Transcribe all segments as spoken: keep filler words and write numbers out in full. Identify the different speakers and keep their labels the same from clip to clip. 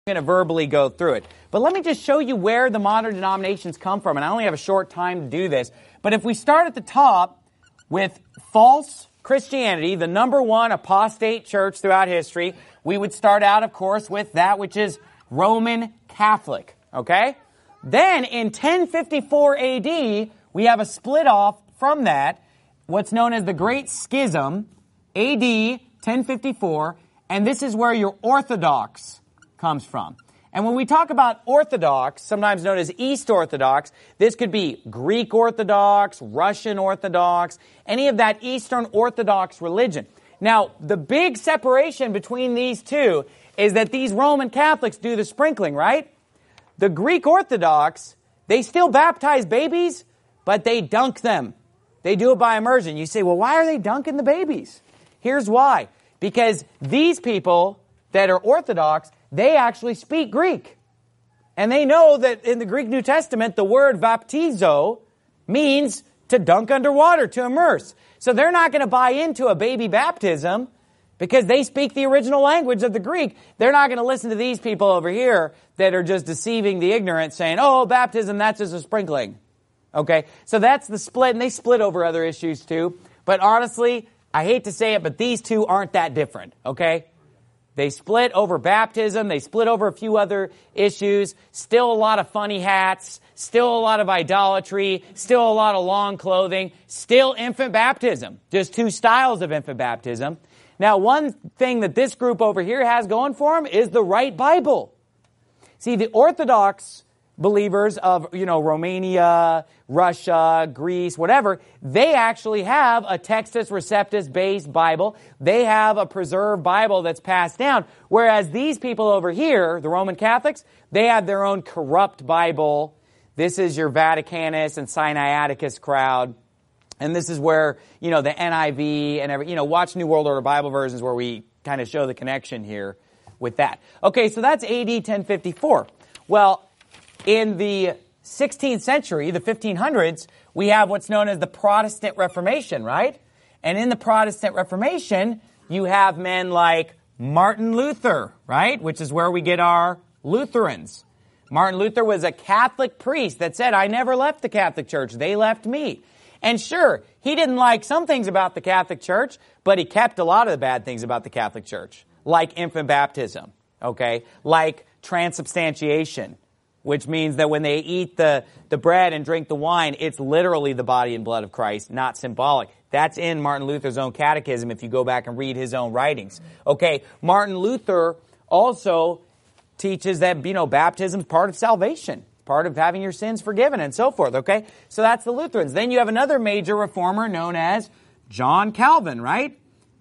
Speaker 1: going to verbally go through it. But let me just show you where the modern denominations come from, and I only have a short time to do this. But if we start at the top with false Christianity, the number one apostate church throughout history, we would start out, of course, with that which is Roman Catholic, okay? Then in ten fifty-four A D, we have a split off from that, what's known as the Great Schism, A D ten fifty-four, and this is where your Orthodox comes from. And when we talk about Orthodox, sometimes known as East Orthodox, this could be Greek Orthodox, Russian Orthodox, any of that Eastern Orthodox religion. Now, the big separation between these two is that these Roman Catholics do the sprinkling, right? The Greek Orthodox, they still baptize babies, but they dunk them. They do it by immersion. You say, well, why are they dunking the babies? Here's why. Because these people that are Orthodox, they actually speak Greek. And they know that in the Greek New Testament, the word baptizo means to dunk underwater, to immerse. So they're not going to buy into a baby baptism because they speak the original language of the Greek. They're not going to listen to these people over here that are just deceiving the ignorant, saying, oh, baptism, that's just a sprinkling. Okay, so that's the split, and they split over other issues too. But honestly, I hate to say it, but these two aren't that different, okay? They split over baptism. They split over a few other issues. Still a lot of funny hats. Still a lot of idolatry. Still a lot of long clothing. Still infant baptism. Just two styles of infant baptism. Now, one thing that this group over here has going for them is the right Bible. See, the Orthodox believers of, you know, Romania, Russia, Greece, whatever, they actually have a Textus Receptus-based Bible. They have a preserved Bible that's passed down. Whereas these people over here, the Roman Catholics, they have their own corrupt Bible. This is your Vaticanus and Sinaiticus crowd. And this is where, you know, the N I V and every, you know, watch New World Order Bible versions where we kind of show the connection here with that. Okay, so that's A D ten fifty-four. Well, in the sixteenth century, the fifteen hundreds, we have what's known as the Protestant Reformation, right? And in the Protestant Reformation, you have men like Martin Luther, right? Which is where we get our Lutherans. Martin Luther was a Catholic priest that said, I never left the Catholic Church. They left me. And sure, he didn't like some things about the Catholic Church, but he kept a lot of the bad things about the Catholic Church, like infant baptism, okay? Like transubstantiation, which means that when they eat the, the bread and drink the wine, it's literally the body and blood of Christ, not symbolic. That's in Martin Luther's own catechism if you go back and read his own writings. Okay, Martin Luther also teaches that, you know, baptism is part of salvation, part of having your sins forgiven and so forth, okay? So that's the Lutherans. Then you have another major reformer known as John Calvin, right?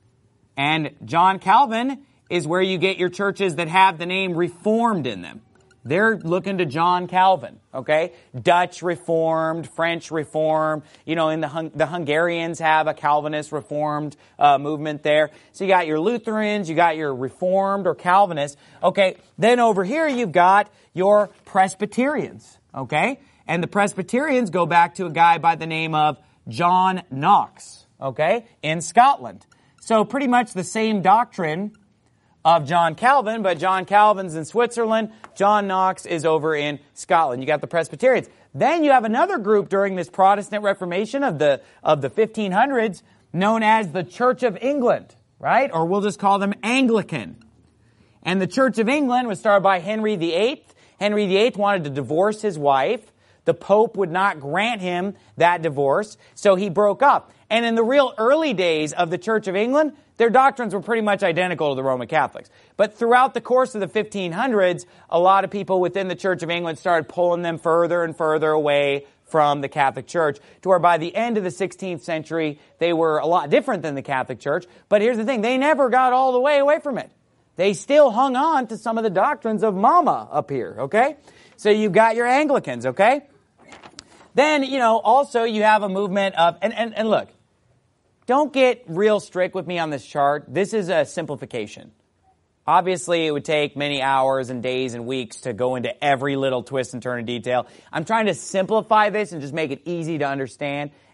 Speaker 1: And John Calvin is where you get your churches that have the name Reformed in them. They're looking to John Calvin, okay? Dutch Reformed, French Reformed. You know, in the Hung- the Hungarians have a Calvinist Reformed uh, movement there. So you got your Lutherans, you got your Reformed or Calvinists. Okay, then over here you've got your Presbyterians, okay? And the Presbyterians go back to a guy by the name of John Knox, okay, in Scotland. So pretty much the same doctrine of John Calvin, but John Calvin's in Switzerland, John Knox is over in Scotland. You got the Presbyterians. Then you have another group during this Protestant Reformation of the of the fifteen hundreds known as the Church of England, right? Or we'll just call them Anglican. And the Church of England was started by Henry the Eighth. Henry the Eighth wanted to divorce his wife. The Pope would not grant him that divorce, so he broke up. And in the real early days of the Church of England, their doctrines were pretty much identical to the Roman Catholics. But throughout the course of the fifteen hundreds, a lot of people within the Church of England started pulling them further and further away from the Catholic Church, to where by the end of the sixteenth century, they were a lot different than the Catholic Church. But here's the thing, they never got all the way away from it. They still hung on to some of the doctrines of Mama up here, okay? So you've got your Anglicans, okay? Then, you know, also you have a movement of, and, and, and look, don't get real strict with me on this chart. This is a simplification. Obviously, it would take many hours and days and weeks to go into every little twist and turn of detail. I'm trying to simplify this and just make it easy to understand.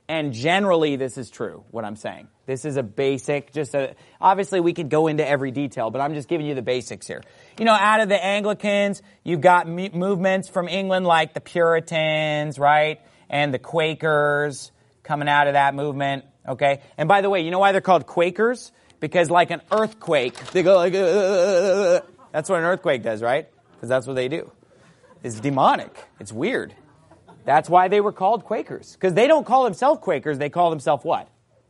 Speaker 1: And generally, this is true, what I'm saying. This is a basic, just a, obviously we could go into every detail, but I'm just giving you the basics here. You know, out of the Anglicans, you've got m- movements from England like the Puritans, right? And the Quakers coming out of that movement, okay? And by the way, you know why they're called Quakers? Because like an earthquake, they go like, uh, that's what an earthquake does, right? Because that's what they do. It's demonic. It's weird. That's why they were called Quakers. Because they don't call themselves Quakers, they call themselves what?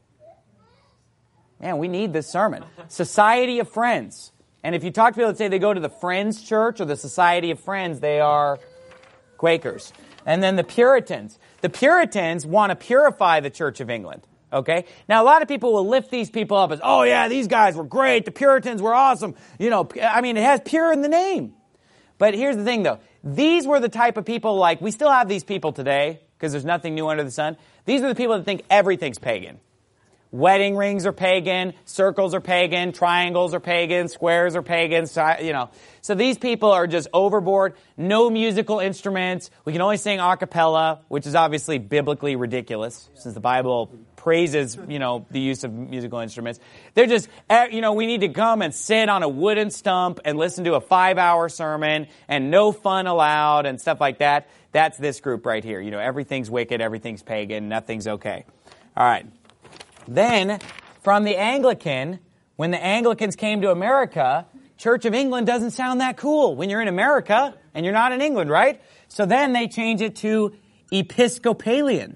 Speaker 1: Man, we need this sermon. Society of Friends. And if you talk to people that say they go to the Friends Church or the Society of Friends, they are Quakers. And then the Puritans. The Puritans want to purify the Church of England. Okay? Now, a lot of people will lift these people up as, oh yeah, these guys were great. The Puritans were awesome. You know, I mean, it has pure in the name. But here's the thing, though. These were the type of people like, we still have these people today, because there's nothing new under the sun. These are the people that think everything's pagan. Wedding rings are pagan, circles are pagan, triangles are pagan, squares are pagan, you know. So these people are just overboard, no musical instruments. We can only sing a cappella, which is obviously biblically ridiculous, since the Bible praises, you know, the use of musical instruments. They're just, you know, we need to come and sit on a wooden stump and listen to a five-hour sermon and no fun allowed and stuff like that. That's this group right here. You know, everything's wicked, everything's pagan, nothing's okay. All right. Then, from the Anglican, when the Anglicans came to America, Church of England doesn't sound that cool when you're in America and you're not in England, right? So then they change it to Episcopalian.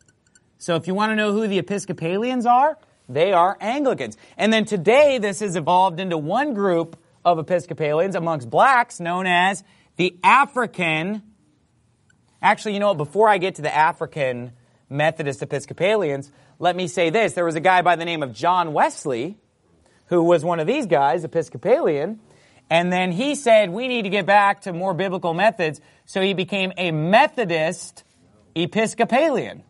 Speaker 1: So if you want to know who the Episcopalians are, they are Anglicans. And then today this has evolved into one group of Episcopalians amongst blacks known as the African. Actually, you know what? Before I get to the African Methodist Episcopalians, let me say this. There was a guy by the name of John Wesley who was one of these guys, Episcopalian, and then he said, we need to get back to more biblical methods, so he became a Methodist Episcopalian,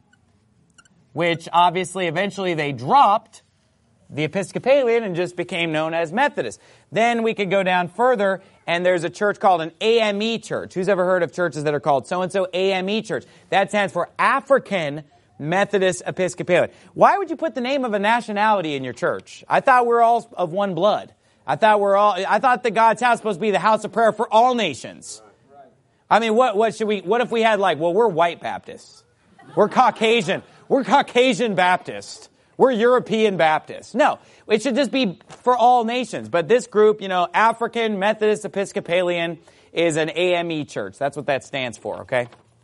Speaker 1: which obviously eventually they dropped the Episcopalian and just became known as Methodist. Then we could go down further, and there's a church called an A M E church. Who's ever heard of churches that are called so-and-so A M E church? That stands for African Methodist Episcopalian. Why would you put the name of a nationality in your church? I thought we're all of one blood. I thought we're all, I thought that God's house was supposed to be the house of prayer for all nations. I mean, what, what should we, what if we had like, well, we're white Baptists. We're Caucasian. We're Caucasian Baptists. We're European Baptists. No, it should just be for all nations. But this group, you know, African Methodist Episcopalian is an A M E church. That's what that stands for, okay?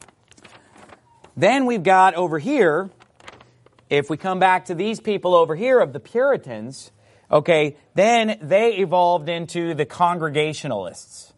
Speaker 1: Then we've got over here, if we come back to these people over here of the Puritans, okay, then they evolved into the Congregationalists.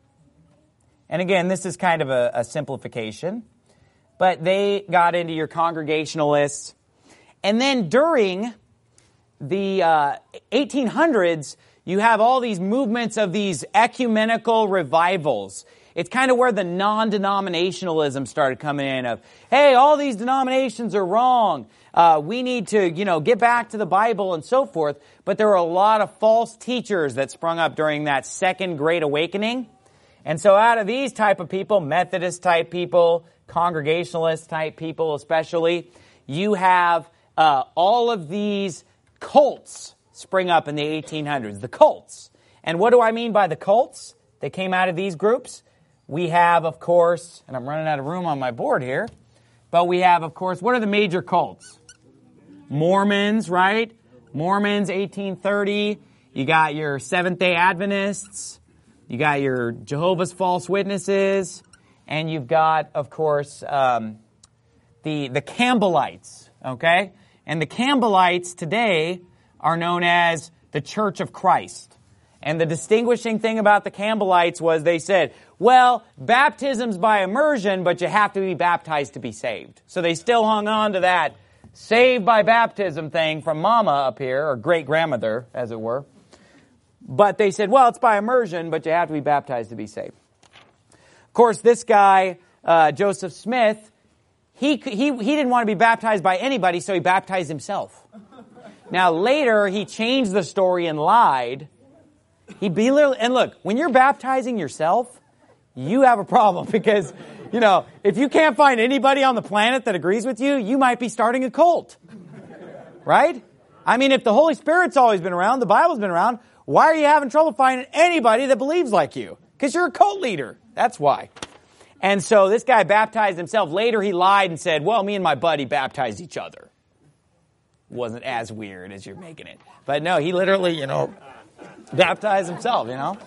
Speaker 1: And again, this is kind of a, a simplification, but they got into your Congregationalists. And then during the uh, eighteen hundreds, you have all these movements of these ecumenical revivals. It's kind of where the non-denominationalism started coming in of, hey, all these denominations are wrong. Uh, we need to, you know, get back to the Bible and so forth. But there were a lot of false teachers that sprung up during that second Great Awakening. And so out of these type of people, Methodist type people, Congregationalist type people especially, you have uh, all of these cults spring up in the eighteen hundreds. The cults. And what do I mean by the cults that came out of these groups? We have, of course, and I'm running out of room on my board here, but we have, of course, what are the major cults? Mormons, right? Mormons, eighteen thirty. You got your Seventh-day Adventists. You got your Jehovah's False Witnesses. And you've got, of course, um, the, the Campbellites, okay? And the Campbellites today are known as the Church of Christ. And the distinguishing thing about the Campbellites was they said, well, baptism's by immersion, but you have to be baptized to be saved. So they still hung on to that saved by baptism thing from Mama up here, or great-grandmother, as it were. But they said, well, it's by immersion, but you have to be baptized to be saved. Of course, this guy, uh, Joseph Smith, he, he, he didn't want to be baptized by anybody, so he baptized himself. Now, later, he changed the story and lied. He be, and look, when you're baptizing yourself, you have a problem because, you know, if you can't find anybody on the planet that agrees with you, you might be starting a cult. Right? I mean, if the Holy Spirit's always been around, the Bible's been around, why are you having trouble finding anybody that believes like you? Because you're a cult leader. That's why. And so this guy baptized himself. Later he lied and said, well, me and my buddy baptized each other. Wasn't as weird as you're making it. But no, he literally, you know, baptized himself, you know.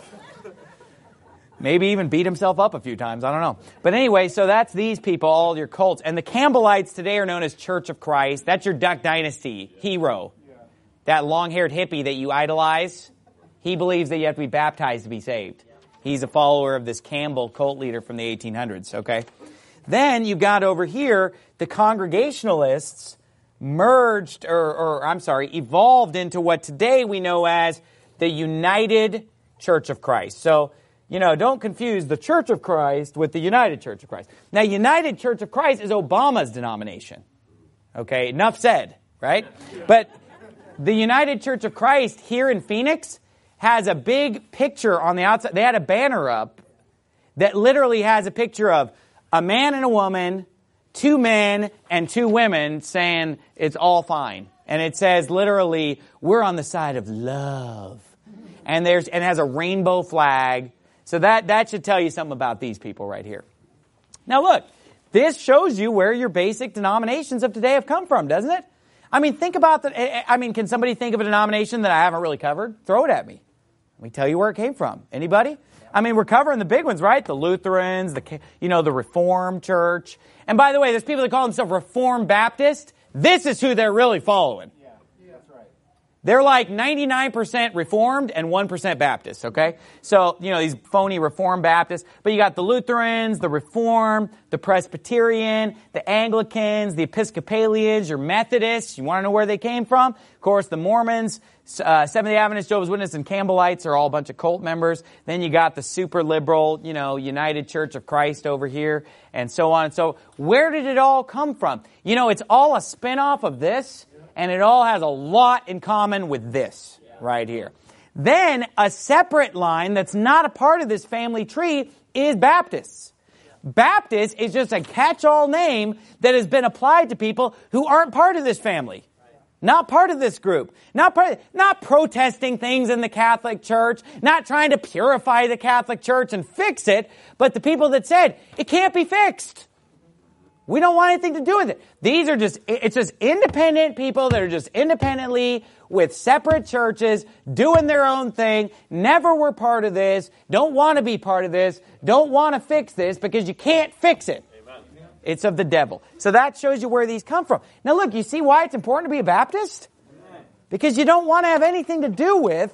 Speaker 1: Maybe even beat himself up a few times. I don't know. But anyway, so that's these people, all your cults. And the Campbellites today are known as Church of Christ. That's your Duck Dynasty hero. That long-haired hippie that you idolize. He believes that you have to be baptized to be saved. He's a follower of this Campbell cult leader from the eighteen hundreds, okay? Then you've got over here the Congregationalists merged, or, or I'm sorry, evolved into what today we know as the United Church of Christ. So, you know, don't confuse the Church of Christ with the United Church of Christ. Now, United Church of Christ is Obama's denomination. Okay, enough said, right? But the United Church of Christ here in Phoenix has a big picture on the outside. They had a banner up that literally has a picture of a man and a woman, two men and two women saying it's all fine. And it says literally, we're on the side of love. And there's and it has a rainbow flag. So that, that should tell you something about these people right here. Now look, this shows you where your basic denominations of today have come from, doesn't it? I mean, think about the, I mean, can somebody think of a denomination that I haven't really covered? Throw it at me. Let me tell you where it came from. Anybody? I mean, we're covering the big ones, right? The Lutherans, the, you know, the Reformed Church. And by the way, there's people that call themselves Reformed Baptist. This is who they're really following. Yeah, that's right. They're like ninety-nine percent Reformed and one percent Baptist, okay? So, you know, these phony Reformed Baptists. But you got the Lutherans, the Reformed, the Presbyterian, the Anglicans, the Episcopalians, your Methodists. You want to know where they came from? Of course, the Mormons, uh, Seventh-day Adventists, Jehovah's Witnesses, and Campbellites are all a bunch of cult members. Then you got the super liberal, you know, United Church of Christ over here, and so on. So where did it all come from? You know, it's all a spin-off of this, and it all has a lot in common with this right here. Then a separate line that's not a part of this family tree is Baptists. Baptist is just a catch-all name that has been applied to people who aren't part of this family. Not part of this group. Not part of, not protesting things in the Catholic Church. Not trying to purify the Catholic Church and fix it. But the people that said, it can't be fixed. We don't want anything to do with it. These are just, it's just independent people that are just independently with separate churches, doing their own thing, never were part of this, don't want to be part of this, don't want to fix this because you can't fix it. It's of the devil. So that shows you where these come from. Now look, you see why it's important to be a Baptist? Because you don't want to have anything to do with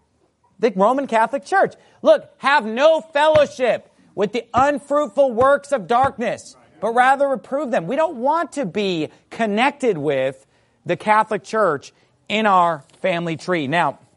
Speaker 1: the Roman Catholic Church. Look, have no fellowship with the unfruitful works of darkness, but rather reprove them. We don't want to be connected with the Catholic Church in our family tree. Now,